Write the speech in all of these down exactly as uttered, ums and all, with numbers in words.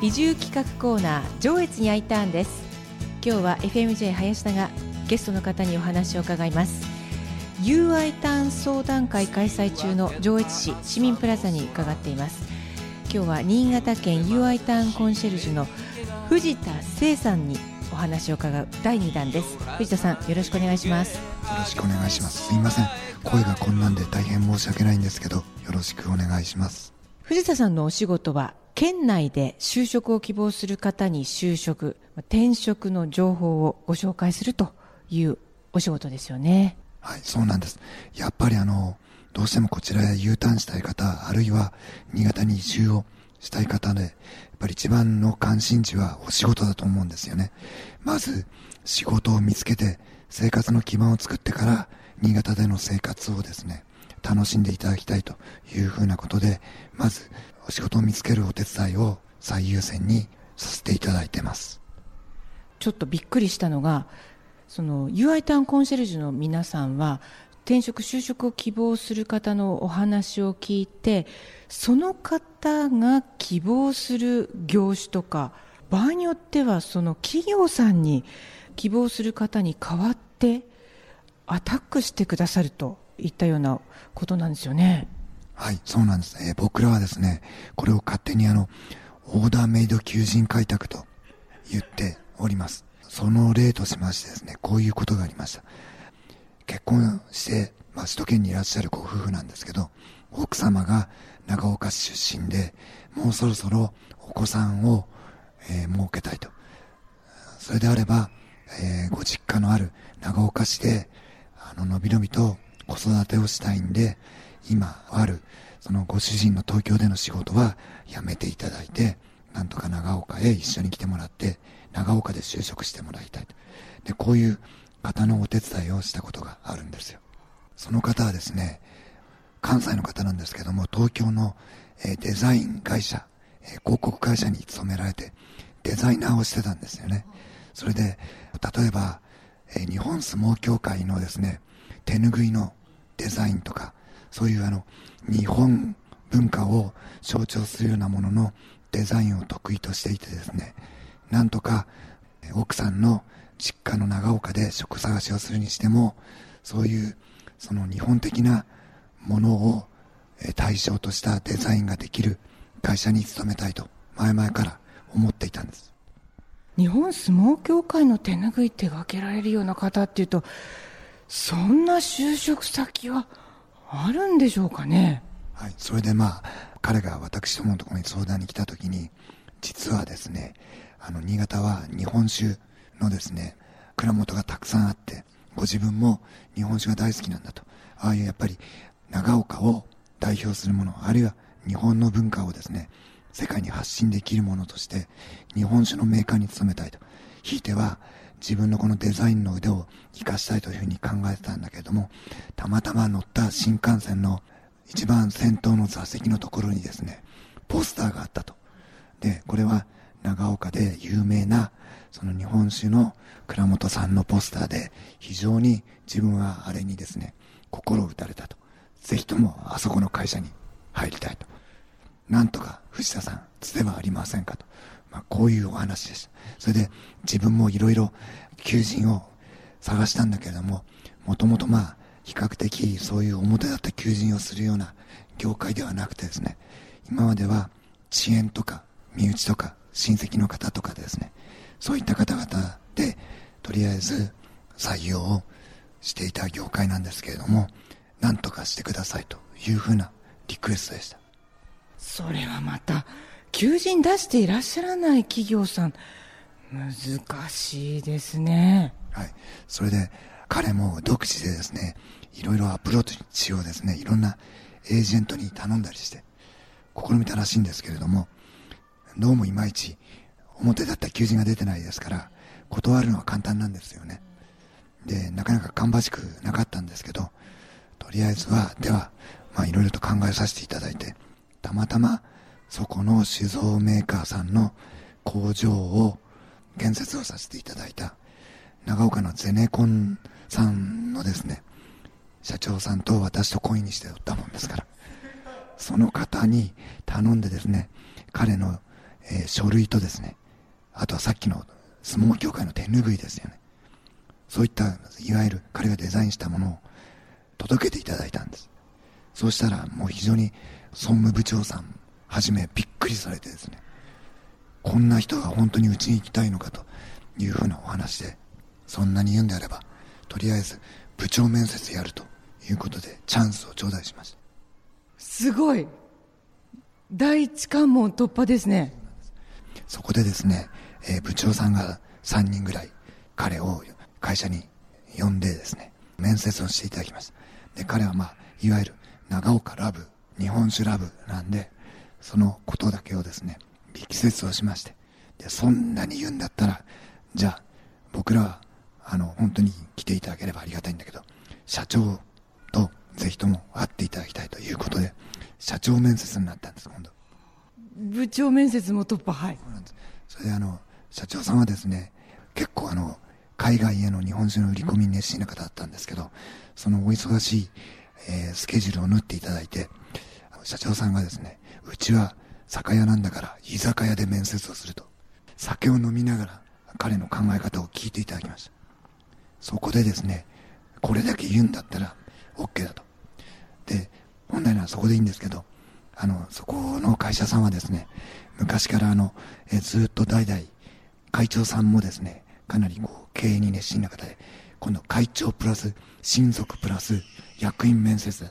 移住企画コーナー上越に Iターンです。今日は エフエムジェー 林田がゲストの方にお話を伺います。 ユーアイ ターン相談会開催中の上越市市民プラザに伺っています。今日は新潟県 ユーアイ ターンコンシェルジュの藤田聖さんにお話を伺うだいにだんです。藤田さん、よろしくお願いします。 よろしくお願いします。すいません、声がこんなんで大変申し訳ないんですけど、よろしくお願いします。 藤田さんのお仕事は県内で就職を希望する方に就職、転職の情報をご紹介するというお仕事ですよね。 はい、そうなんです。やっぱりあのどうしてもこちらへ U ターンしたい方、あるいは新潟に移住をしたい方で、やっぱり一番の関心事はお仕事だと思うんですよね。まず仕事を見つけて生活の基盤を作ってから新潟での生活をですね楽しんでいただきたいというふうなことで、まずお仕事を見つけるお手伝いを最優先にさせていただいてます。 ちょっとびっくりしたのが、その ユーアイ ターンコンシェルジュの皆さんは転職就職を希望する方のお話を聞いて、その方が希望する業種とか、場合によってはその企業さんに希望する方に代わってアタックしてくださるといったようなことなんですよね。 はい、そうなんです、えー、僕らはですね、これを勝手にあのオーダーメイド求人開拓と言っております。その例としましてですね、こういうことがありました。結婚して、まあ、首都圏にいらっしゃるご夫婦なんですけど、奥様が長岡市出身で、もうそろそろお子さんを、えー、設けたいと。それであれば、えー、ご実家のある長岡市であののびのびと子育てをしたいんで、今あるそのご主人の東京での仕事は辞めていただいて、なんとか長岡へ一緒に来てもらって長岡で就職してもらいたいと。で、こういう方のお手伝いをしたことがあるんですよ。その方はですね、関西の方なんですけども、東京の、えー、デザイン会社、えー、広告会社に勤められてデザイナーをしてたんですよね。それで例えば、えー、日本相撲協会のですね手ぬぐいのデザインとか、そういうあの日本文化を象徴するようなもののデザインを得意としていてですね、なんとか奥さんの実家の長岡で職探しをするにしても、そういうその日本的なものを対象としたデザインができる会社に勤めたいと前々から思っていたんです。 日本相撲協会の手ぬぐい手掛けられるような方っていうと、そんな就職先はあるんでしょうかね。 はい、それでまあ彼が私どものところに相談に来た時に、実はですね、あの新潟は日本酒のですね蔵元がたくさんあって、ご自分も日本酒が大好きなんだと。ああいうやっぱり長岡を代表するもの、あるいは日本の文化をですね世界に発信できるものとして日本酒のメーカーに勤めたいと。ひいては自分のこのデザインの腕を生かしたいというふうに考えてたんだけれども、たまたま乗った新幹線の一番先頭の座席のところにですねポスターがあったと。で、これは長岡で有名なその日本酒の蔵元さんのポスターで、非常に自分はあれにですね心を打たれたと。ぜひともあそこの会社に入りたいと。なんとか藤田さんつてはありませんかと、まあ、こういうお話でした。それで自分もいろいろ求人を探したんだけれども、もともとまあ比較的そういう表立った求人をするような業界ではなくてですね、今までは遅延とか身内とか親戚の方とかですね、そういった方々でとりあえず採用をしていた業界なんですけれども、なんとかしてくださいというふうなリクエストでした。 それはまた求人出していらっしゃらない企業さん、難しいですね。 はい、それで彼も独自でですねいろいろアプローチをですねいろんなエージェントに頼んだりして試みたらしいんですけれども、どうもいまいち表だった求人が出てないですから、断るのは簡単なんですよね。で、なかなか芳しくなかったんですけど、とりあえずはではまあいろいろと考えさせていただいて、たまたまそこの酒造メーカーさんの工場を建設をさせていただいた長岡のゼネコンさんのですね社長さんと私と懇意にしておったもんですから、その方に頼んでですね、彼のえー、書類とですね、あとはさっきの相撲協会の手拭いですよね。そういったいわゆる彼がデザインしたものを届けていただいたんです。そうしたらもう非常に総務部長さんはじめびっくりされてですね、こんな人が本当にうちに行きたいのかというふうなお話で、そんなに言うんであればとりあえず部長面接やるということでチャンスを頂戴しました。 すごい、第一関門突破ですね。 そこでですね、えー、部長さんがさんにんぐらい彼を会社に呼んでですね、面接をしていただきました。で、彼はまあいわゆる長岡ラブ、日本酒ラブなんで、そのことだけをですね力説をしまして、でそんなに言うんだったら、じゃあ僕らはあの本当に来ていただければありがたいんだけど、社長とぜひとも会っていただきたいということで、社長面接になったんです。今度部長面接も突破。はい。 そうなんです。それであの社長さんはですね、結構あの海外への日本酒の売り込みに熱心な方だったんですけど、そのお忙しい、えー、スケジュールを縫っていただいて、社長さんがですね、うちは酒屋なんだから居酒屋で面接をすると、酒を飲みながら彼の考え方を聞いていただきました。そこでですね、これだけ言うんだったら OK だと。で、本来ならそこでいいんですけど、あのそこの会社さんはですね、昔からあのえずっと代々会長さんもですね、かなりこう経営に熱心な方で、今度会長プラス親族プラス役員面接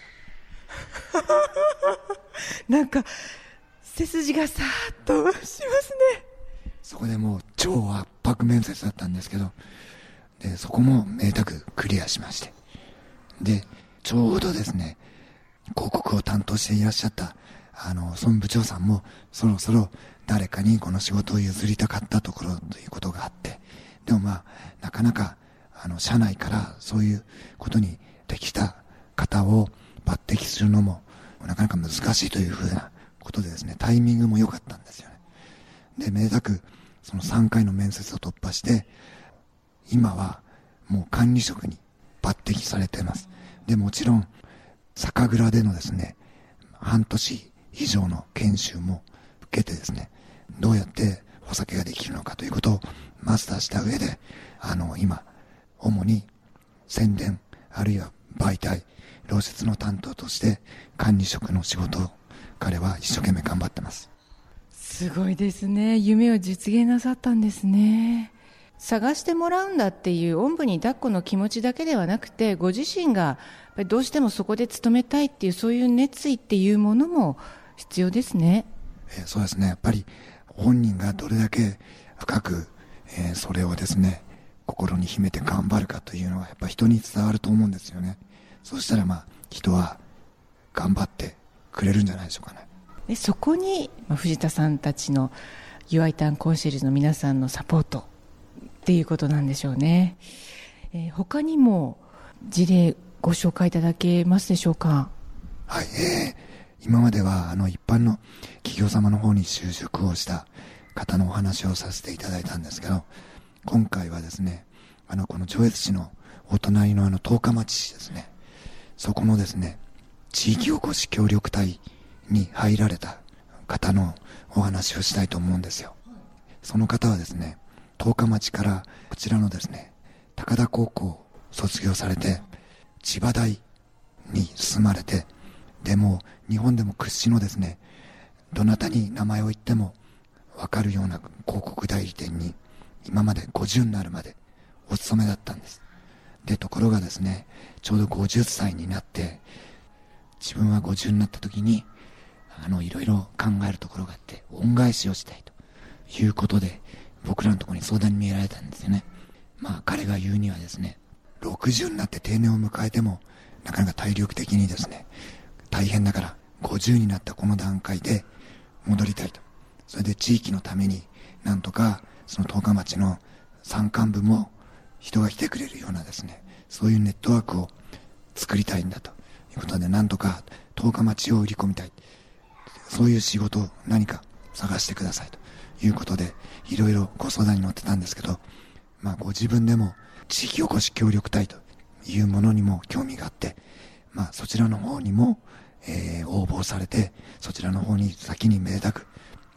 なんか背筋がさーっとしますね。 そこでもう超圧迫面接だったんですけど、でそこもめでたくクリアしまして、でちょうどですね、広告を担当していらっしゃったあの総務部長さんもそろそろ誰かにこの仕事を譲りたかったところということがあって、でもまあなかなかあの社内からそういうことに適した方を抜擢するのもなかなか難しいというふうなことでですね、タイミングも良かったんですよね。でめでたくそのさんかいの面接を突破して、今はもう管理職に抜擢されています。でもちろん酒蔵でのですね、半年以上の研修も受けてですね、どうやってお酒ができるのかということをマスターした上で、あの今主に宣伝あるいは媒体漏洩の担当として管理職の仕事を彼は一生懸命頑張ってます。 すごいですね。夢を実現なさったんですね。探してもらうんだっていうおんぶに抱っこの気持ちだけではなくて、ご自身がやっぱりどうしてもそこで勤めたいっていうそういう熱意っていうものも必要ですね。 えー、そうですね。やっぱり本人がどれだけ深く、えー、それをですね心に秘めて頑張るかというのはやっぱ人に伝わると思うんですよね。そうしたらまあ人は頑張ってくれるんじゃないでしょうかね。 でそこに、まあ、藤田さんたちのユアイターンコンシェルジュの皆さんのサポートっていうことなんでしょうね。えー、他にも事例ご紹介いただけますでしょうか。 はい、えー、今まではあの一般の企業様の方に就職をした方のお話をさせていただいたんですけど、今回はですね、あのこの上越市のお隣のあの十日町市ですね、そこのですね地域おこし協力隊に入られた方のお話をしたいと思うんですよ。その方はですね、十日町からこちらのですね高田高校を卒業されて千葉大に進まれて、でも日本でも屈指のですね、どなたに名前を言っても分かるような広告代理店に今までごじゅうになるまでお勤めだったんです。でところがですね、ちょうどごじゅっさいになって自分はごじゅうになった時にあのいろいろ考えるところがあって、恩返しをしたいということで僕らのところに相談に見えられたんですよね。まあ彼が言うにはですね、ろくじゅうになって定年を迎えてもなかなか体力的にですね大変だから、ごじゅうになったこの段階で戻りたいと。それで地域のためになんとかその十日町の山間部も人が来てくれるようなですね、そういうネットワークを作りたいんだということで、なんとか十日町を売り込みたい、そういう仕事を何か探してくださいということでいろいろご相談に乗ってたんですけど、まあご自分でも地域おこし協力隊というものにも興味があって、まあそちらの方にも、えー、応募されて、そちらの方に先にめでたく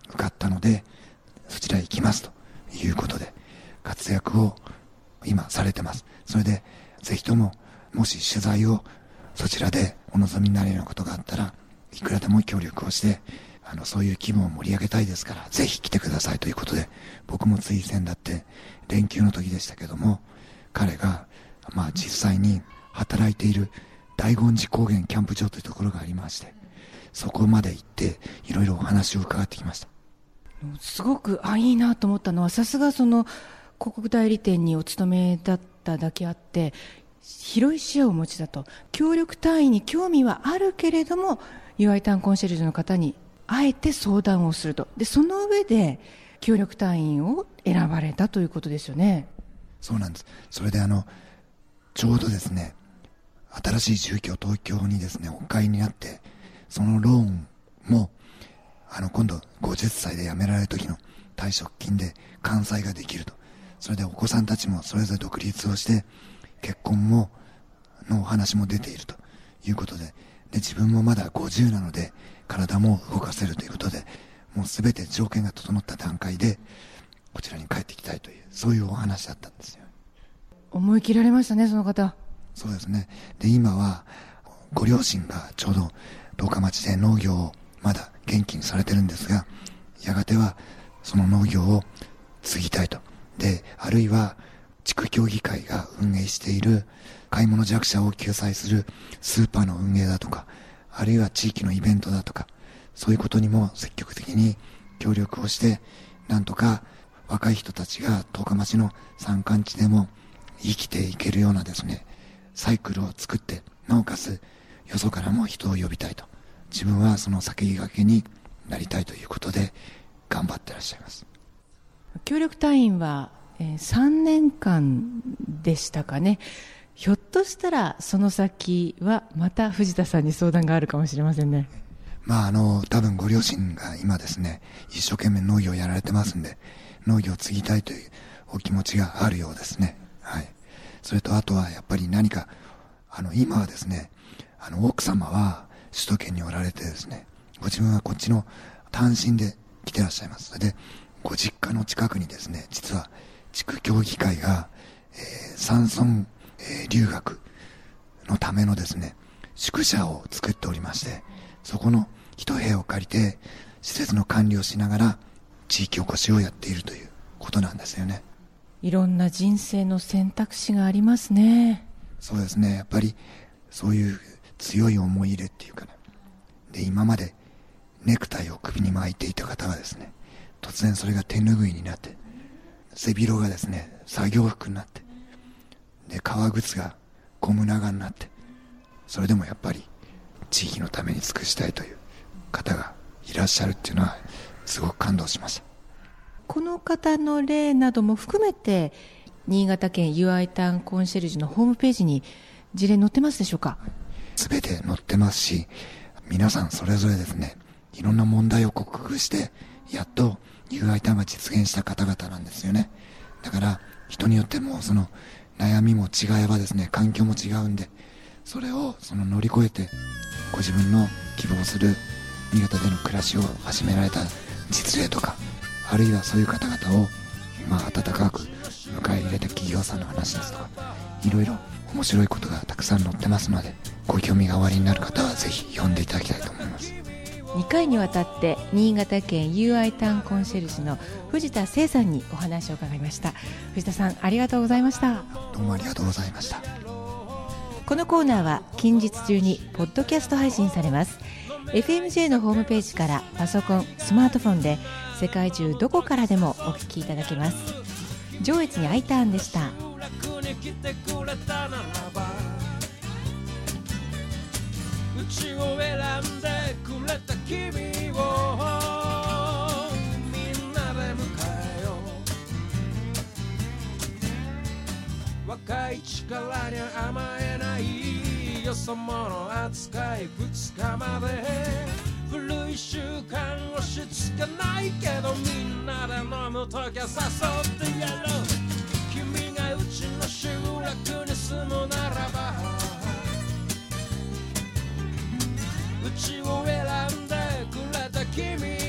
受かったのでそちらへ行きますということで活躍を今されてます。それでぜひとももし取材をそちらでお望みになるようなことがあったらいくらでも協力をしてあのそういう気分を盛り上げたいですからぜひ来てくださいということで、僕もつい先だって連休の時でしたけども彼がまあ実際に働いている大権寺高原キャンプ場というところがありまして、そこまで行っていろいろお話を伺ってきました。 すごくあいいなと思ったのは、さすがその広告代理店にお勤めだっただけあって広い視野をお持ちだと。協力隊員に興味はあるけれども ユーアイ ターンコンシェルジュの方にあえて相談をすると。でその上で協力隊員を選ばれたということですよね。 そうなんです。それであのちょうどですね新しい住居東京にですねお買いになって、そのローンもあの今度ごじゅっさいで辞められる時の退職金で完済ができると。それでお子さんたちもそれぞれ独立をして結婚ものお話も出ているということで、で自分もまだごじゅうなので体も動かせるということで、もう全て条件が整った段階でこちらに帰ってきたいという、そういうお話だったんですよ。 思い切られましたね、その方。 そうですね。で今はご両親がちょうど十日町で農業をまだ元気にされてるんですが、やがてはその農業を継ぎたいと。であるいは地区協議会が運営している買い物弱者を救済するスーパーの運営だとか、あるいは地域のイベントだとか、そういうことにも積極的に協力をして、なんとか若い人たちが十日町の山間地でも生きていけるようなですねサイクルを作って、なおかつよそからも人を呼びたいと、自分はその先駆けになりたいということで頑張ってらっしゃいます。 協力隊員は、えー、さんねんかんでしたかね。ひょっとしたらその先はまた藤田さんに相談があるかもしれませんね。 まああの多分ご両親が今ですね一生懸命農業をやられてますんで、農業を継ぎたいというお気持ちがあるようですね。はい。それとあとはやっぱり何かあの今はですねあの奥様は首都圏におられてですね、ご自分はこっちの単身で来てらっしゃいます。それでご実家の近くにですね実は地区協議会が、えー、山村、えー、留学のためのですね宿舎を作っておりまして、そこの一部屋を借りて施設の管理をしながら地域おこしをやっているということなんですよね。 いろんな人生の選択肢がありますね。 そうですね。やっぱりそういう強い思い入れっていうかね、で今までネクタイを首に巻いていた方がですね突然それが手ぬぐいになって、背広がですね作業服になって、で革靴がゴム長になって、それでもやっぱり地域のために尽くしたいという方がいらっしゃるっていうのはすごく感動しました。 この方の例なども含めて新潟県 ユーアイ ターンコンシェルジュのホームページに事例載ってますでしょうか？ 全て載ってますし、皆さんそれぞれですねいろんな問題を克服してやっと ユーアイ ターンが実現した方々なんですよね。だから人によってもその悩みも違えばですね環境も違うんで、それをその乗り越えてご自分の希望する新潟での暮らしを始められた実例とか、あるいはそういう方々をまあ温かく迎え入れた企業さんの話ですとか、いろいろ面白いことがたくさん載ってますので、ご興味がおありになる方はぜひ読んでいただきたいと思います。 にかいにわたって新潟県 ユーアイ ターンコンシェルジュの藤田聖さんにお話を伺いました。藤田さんありがとうございました。 どうもありがとうございました。 このコーナーは近日中にポッドキャスト配信されます。 エフエムジェー のホームページからパソコン、スマートフォンで世界中どこからでもお聞きいただけます。上越に I ターンでした。うちを選んでくれた君をみんなで迎えよう。若い力に甘えないよそ者扱いふつかまで古い習慣押し付けないけど、みんなで飲むときは誘ってやろう。君がうちの集落に住むならばうちを選んでくれた君